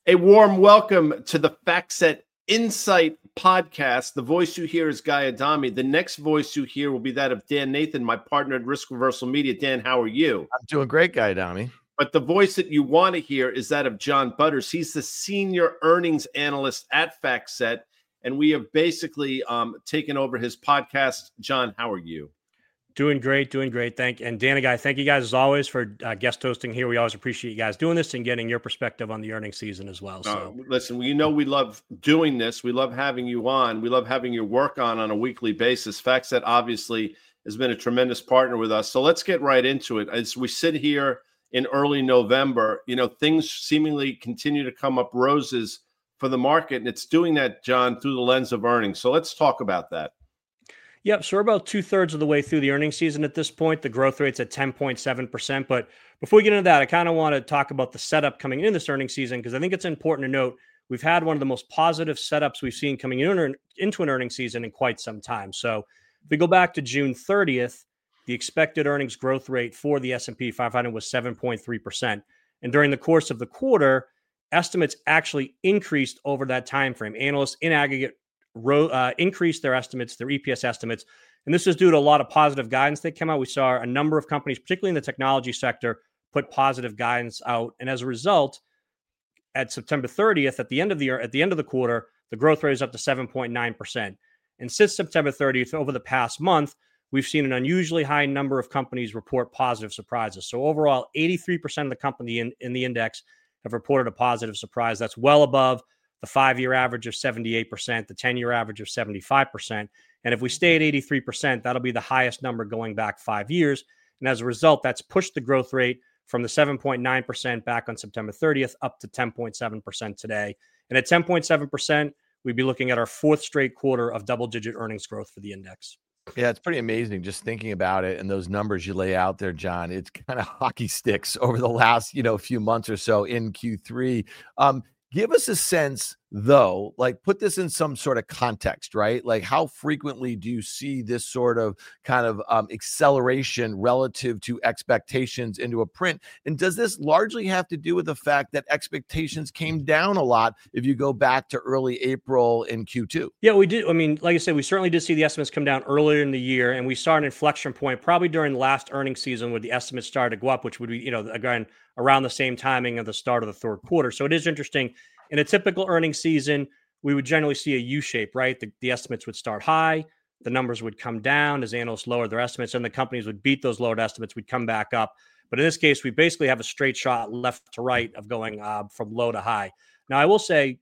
A warm welcome to the FactSet Insight podcast. The voice you hear is Guy Adami. The next voice you hear will be that of Dan Nathan, my partner at Risk Reversal Media. Dan, how are you? I'm doing great, Guy Adami. But the voice that you want to hear is that of John Butters. He's the senior earnings analyst at FactSet, and we have basically taken over his podcast. John, how are you? Doing great. And Dan and Guy, thank you guys as always for guest hosting here. We always appreciate you guys doing this and getting your perspective on the earnings season as well. So listen, we love doing this. We love having you on. We love having your work on a weekly basis. FactSet obviously has been a tremendous partner with us. So let's get right into it. As we sit here in early November, things seemingly continue to come up roses for the market, and it's doing that, John, through the lens of earnings. So let's talk about that. Yep. So we're about 2/3 of the way through the earnings season at this point. The growth rate's at 10.7%. But before we get into that, I kind of want to talk about the setup coming in this earnings season, because I think it's important to note we've had one of the most positive setups we've seen coming into an earnings season in quite some time. So if we go back to June 30th, the expected earnings growth rate for the S&P 500 was 7.3%. And during the course of the quarter, estimates actually increased over that time frame. Analysts in aggregate increased their estimates, their EPS estimates. And this is due to a lot of positive guidance that came out. We saw a number of companies, particularly in the technology sector, put positive guidance out. And as a result, at September 30th, at the end of the quarter, the growth rate is up to 7.9%. And since September 30th, over the past month, we've seen an unusually high number of companies report positive surprises. So overall, 83% of the company in the index have reported a positive surprise. That's well above the 5-year average of 78%, the 10-year average of 75%. And if we stay at 83%, that'll be the highest number going back 5 years. And as a result, that's pushed the growth rate from the 7.9% back on September 30th up to 10.7% today. And at 10.7%, we'd be looking at our fourth straight quarter of double-digit earnings growth for the index. Yeah, it's pretty amazing just thinking about it, and those numbers you lay out there, John. It's kind of hockey sticks over the last, few months or so in Q3. Give us a sense, though, put this in some sort of context, right? Like, how frequently do you see this sort of kind of acceleration relative to expectations into a print? And does this largely have to do with the fact that expectations came down a lot if you go back to early April in Q2? Yeah, we did. I mean, like I said, we certainly did see the estimates come down earlier in the year, and we saw an inflection point probably during the last earnings season where the estimates started to go up, which would be, again, around the same timing of the start of the third quarter. So it is interesting. In a typical earnings season, we would generally see a U-shape, right? The estimates would start high, the numbers would come down as analysts lowered their estimates, and the companies would beat those lowered estimates, we'd come back up. But in this case, we basically have a straight shot left to right of going from low to high. Now, I will say,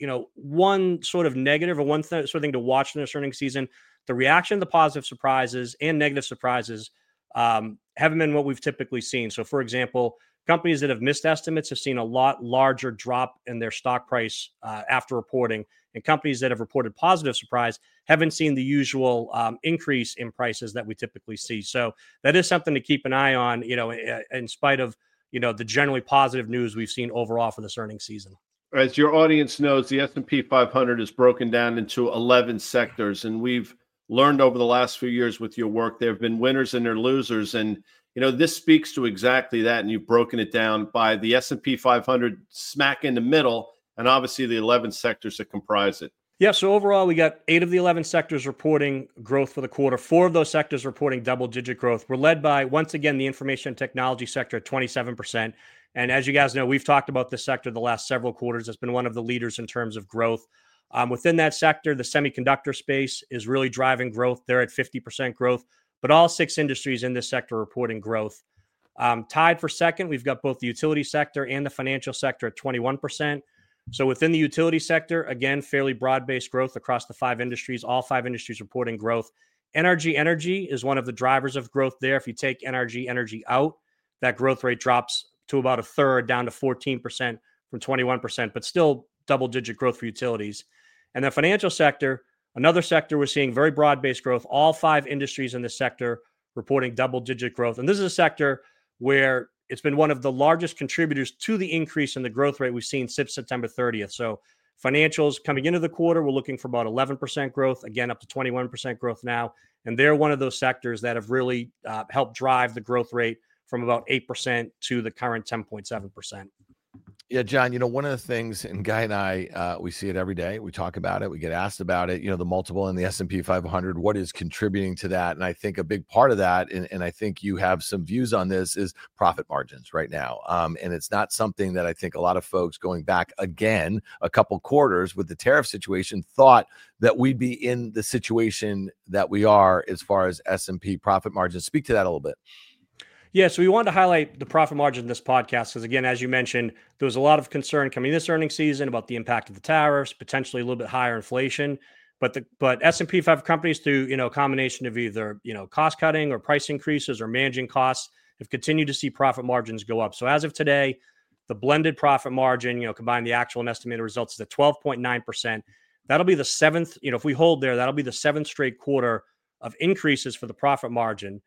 one sort of negative or one sort of thing to watch in this earnings season, the reaction to the positive surprises and negative surprises haven't been what we've typically seen. So, for example, companies that have missed estimates have seen a lot larger drop in their stock price after reporting, and companies that have reported positive surprise haven't seen the usual increase in prices that we typically see. So that is something to keep an eye on, in spite of, the generally positive news we've seen overall for this earnings season. As your audience knows, the S&P 500 is broken down into 11 sectors, and we've learned over the last few years with your work, there have been winners and there are losers, and this speaks to exactly that, and you've broken it down by the S&P 500 smack in the middle, and obviously the 11 sectors that comprise it. Yeah, so overall, we got 8 of the 11 sectors reporting growth for the quarter. 4 of those sectors reporting double-digit growth. We're led by, once again, the information technology sector at 27%. And as you guys know, we've talked about this sector the last several quarters. It's been one of the leaders in terms of growth. Within that sector, the semiconductor space is really driving growth. They're at 50% growth. But all 6 industries in this sector reporting growth. Tied for second, we've got both the utility sector and the financial sector at 21%. So within the utility sector, again, fairly broad-based growth across the 5 industries, all 5 industries reporting growth. Energy is one of the drivers of growth there. If you take energy out, that growth rate drops to about a third, down to 14% from 21%, but still double-digit growth for utilities. And the financial sector, another sector we're seeing very broad-based growth. All 5 industries in this sector reporting double-digit growth. And this is a sector where it's been one of the largest contributors to the increase in the growth rate we've seen since September 30th. So financials coming into the quarter, we're looking for about 11% growth, again, up to 21% growth now. And they're one of those sectors that have really helped drive the growth rate from about 8% to the current 10.7%. Yeah, John, one of the things, and Guy and I, we see it every day. We talk about it. We get asked about it, the multiple in the S&P 500, what is contributing to that? And I think a big part of that, and I think you have some views on this, is profit margins right now. And it's not something that I think a lot of folks going back again a couple quarters with the tariff situation thought that we'd be in the situation that we are as far as S&P profit margins. Speak to that a little bit. Yeah, so we wanted to highlight the profit margin in this podcast because, again, as you mentioned, there was a lot of concern coming this earnings season about the impact of the tariffs, potentially a little bit higher inflation. But S&P 500 companies, through a combination of either cost cutting or price increases or managing costs, have continued to see profit margins go up. So as of today, the blended profit margin, combined the actual and estimated results, is at 12.9%. That'll be the seventh. If we hold there, that'll be the seventh straight quarter of increases for the profit margin.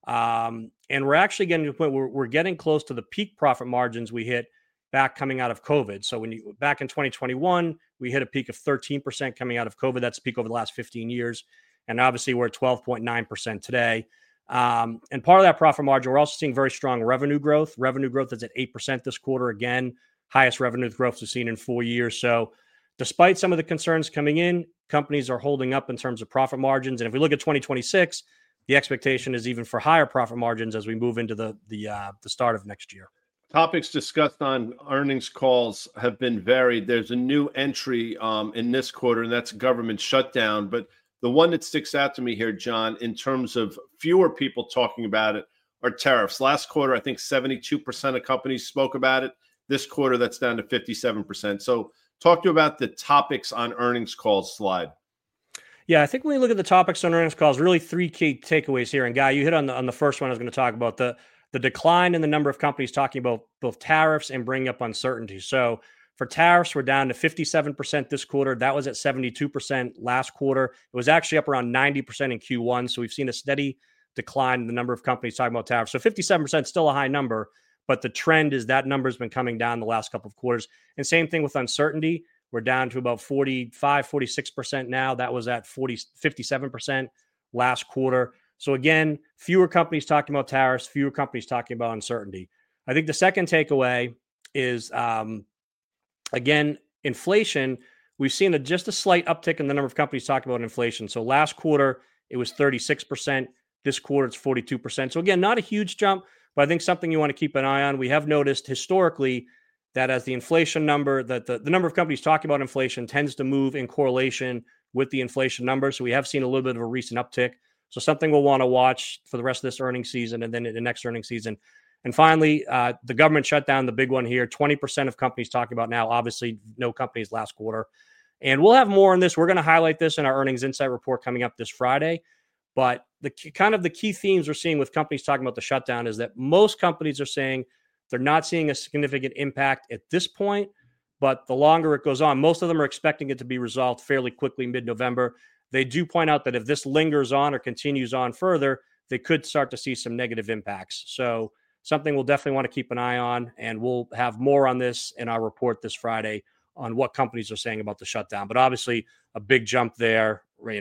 And we're actually getting to the point where we're getting close to the peak profit margins we hit back coming out of COVID. So back in 2021, we hit a peak of 13% coming out of COVID. That's a peak over the last 15 years. And obviously we're at 12.9% today. And part of that profit margin, we're also seeing very strong revenue growth. Revenue growth is at 8% this quarter. Again, highest revenue growth we've seen in 4 years. So despite some of the concerns coming in, companies are holding up in terms of profit margins. And if we look at 2026, the expectation is even for higher profit margins as we move into the start of next year. Topics discussed on earnings calls have been varied. There's a new entry in this quarter, and that's government shutdown. But the one that sticks out to me here, John, in terms of fewer people talking about it, are tariffs. Last quarter, I think 72% of companies spoke about it. This quarter, that's down to 57%. So talk to you about the topics on earnings calls slide. Yeah, I think when we look at the topics on earnings calls, really three key takeaways here. And Guy, you hit on the first one I was going to talk about, the decline in the number of companies talking about both tariffs and bringing up uncertainty. So for tariffs, we're down to 57% this quarter. That was at 72% last quarter. It was actually up around 90% in Q1. So we've seen a steady decline in the number of companies talking about tariffs. So 57% is still a high number, but the trend is that number has been coming down the last couple of quarters. And same thing with uncertainty. We're down to about 45, 46% now. That was at 57% last quarter. So again, fewer companies talking about tariffs, fewer companies talking about uncertainty. I think the second takeaway is, again, inflation. We've seen just a slight uptick in the number of companies talking about inflation. So last quarter, it was 36%. This quarter, it's 42%. So again, not a huge jump, but I think something you want to keep an eye on. We have noticed historically that as the inflation number, that the number of companies talking about inflation tends to move in correlation with the inflation number. So we have seen a little bit of a recent uptick. So something we'll want to watch for the rest of this earnings season and then the next earnings season. And finally, the government shutdown, the big one here, 20% of companies talking about now, obviously no companies last quarter. And we'll have more on this. We're going to highlight this in our earnings insight report coming up this Friday. But the key themes we're seeing with companies talking about the shutdown is that most companies are saying they're not seeing a significant impact at this point, but the longer it goes on, most of them are expecting it to be resolved fairly quickly mid-November. They do point out that if this lingers on or continues on further, they could start to see some negative impacts. So something we'll definitely want to keep an eye on, and we'll have more on this in our report this Friday on what companies are saying about the shutdown. But obviously a big jump there,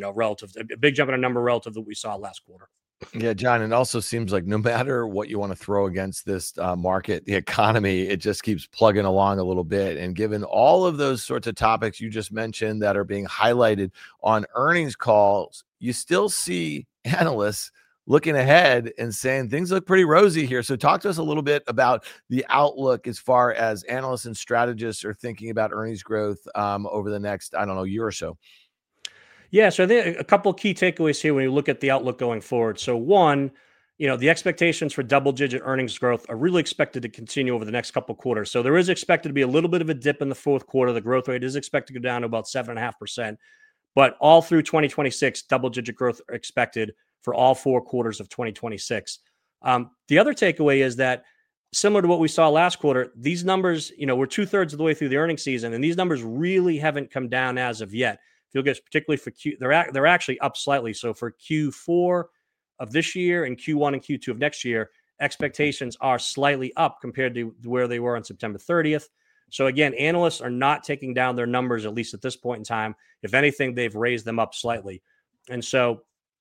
a big jump in a number relative to what we saw last quarter. Yeah, John, it also seems like no matter what you want to throw against this market, the economy, it just keeps plugging along a little bit. And given all of those sorts of topics you just mentioned that are being highlighted on earnings calls, you still see analysts looking ahead and saying things look pretty rosy here. So talk to us a little bit about the outlook as far as analysts and strategists are thinking about earnings growth over the next, year or so. Yeah, so I think a couple of key takeaways here when you look at the outlook going forward. So one, the expectations for double-digit earnings growth are really expected to continue over the next couple of quarters. So there is expected to be a little bit of a dip in the fourth quarter. The growth rate is expected to go down to about 7.5%. But all through 2026, double-digit growth are expected for all 4 quarters of 2026. The other takeaway is that, similar to what we saw last quarter, these numbers, we're 2/3 of the way through the earnings season, and these numbers really haven't come down as of yet. If you look at particularly for they're actually up slightly. So for Q4 of this year and Q1 and Q2 of next year, expectations are slightly up compared to where they were on September 30th. So again, analysts are not taking down their numbers, at least at this point in time. If anything, they've raised them up slightly. And so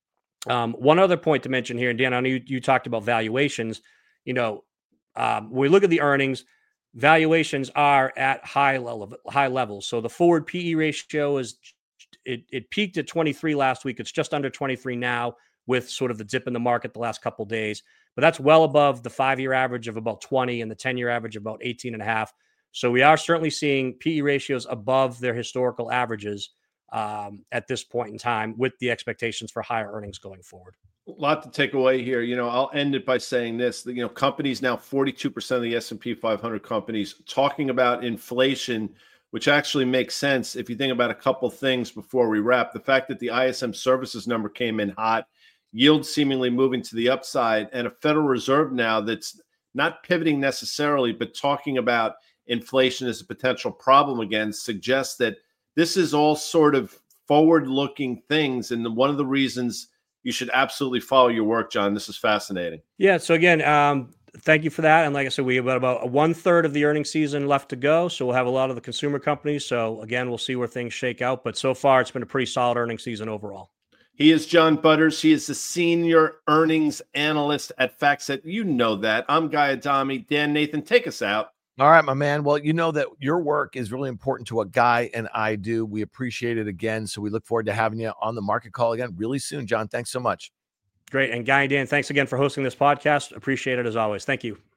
one other point to mention here, and Dan, I know you talked about valuations. When we look at the earnings, valuations are at high levels. So the forward PE ratio it peaked at 23 last week. It's just under 23 now, with sort of the dip in the market the last couple of days. But that's well above the 5-year average of about 20 and the 10-year average of about 18.5. So we are certainly seeing PE ratios above their historical averages at this point in time, with the expectations for higher earnings going forward. A lot to take away here. I'll end it by saying this, companies now, 42% of the S&P 500 companies talking about inflation, which actually makes sense if you think about a couple things before we wrap. The fact that the ISM services number came in hot, yields seemingly moving to the upside, and a Federal Reserve now that's not pivoting necessarily, but talking about inflation as a potential problem again, suggests that this is all sort of forward-looking things. And one of the reasons you should absolutely follow your work, John. This is fascinating. Yeah. So again, thank you for that. And like I said, we have about 1/3 of the earnings season left to go. So we'll have a lot of the consumer companies. So again, we'll see where things shake out. But so far, it's been a pretty solid earnings season overall. He is John Butters. He is the senior earnings analyst at FactSet. You know that. I'm Guy Adami. Dan Nathan, take us out. All right, my man. Well, you know that your work is really important to what Guy and I do. We appreciate it again. So we look forward to having you on the market call again really soon, John. Thanks so much. Great. And Guy and Dan, thanks again for hosting this podcast. Appreciate it as always. Thank you.